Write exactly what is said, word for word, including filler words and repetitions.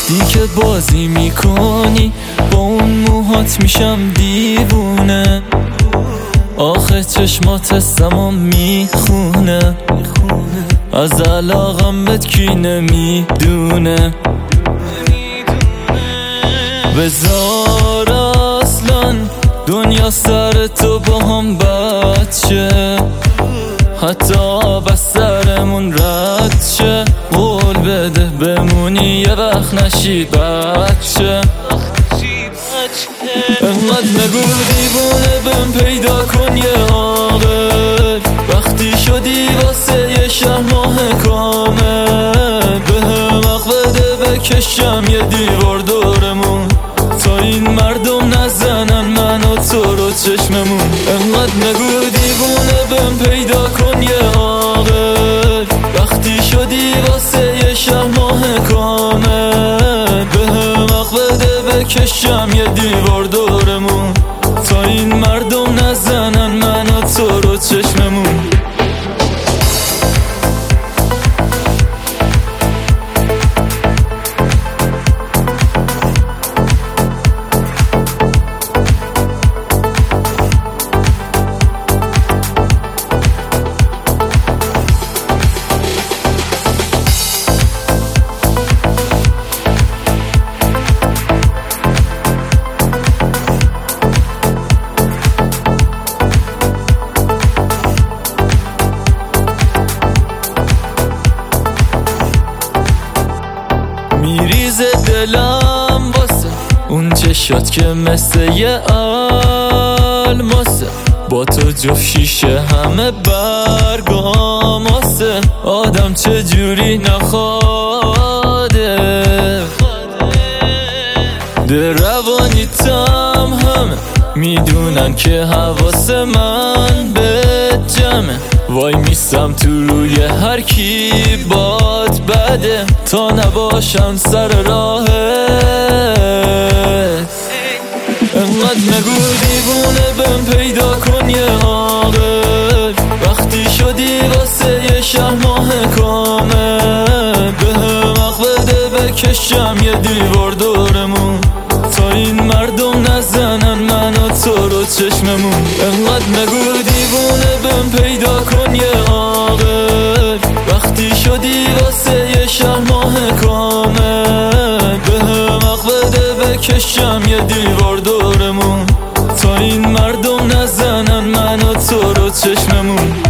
وقتی که بازی میکنی با اون موهات میشم دیوونه، آخه چشمات استمام میخونه، از علاقم بهت کی نمیدونه. بذار اصلا دنیا سر تو با هم بچه، حتی بس سرمون رد شه، قول بده بمونی یه وقت نشی بچه. انقدر نگو دیوونه بهم پیدا کن یه عاقل، وقتی شدی واسه یه شهر ماه کامل، بهم حق بده بکشم یه دیوار دورمون، تا این مردم نزنن من و تو رو چشممون. انقدر نگو دیوونه بهم پیدا کن یه عاقل، وقتی شدی واسه یه شهر ماه کامل، بهم حق بده بکشم یه دیوار دورمون، تا این مردم نزنن من و تو رو چشممون. میریزه دلم واسه اون چشات که مثل یه الماسه، با تو جفت شیشه همه برگاماسه، آدم چجوری نخواده ده روانی تم همه میدونن که حواس من به جمعه، وای میستم تو روی هر کی باد بده، تا نباشم سر راهت. انقدر نگو دیوونه بهم پیدا کن یه عاقل، وقتی شدی واسه یه شهر ماه کامل، بهم حق بده بکشم یه دیوار دورمون، تا این مردم نزنن من و تو رو چشممون. انقدر نگو دیوونه بهم پیدا کن یه عاقل، وقتی شدی واسه یه شهر ماه کامل، بهم حق بده بکشم یه دیوار دورمون، تا این مردم نزنن من و تو رو چشممون.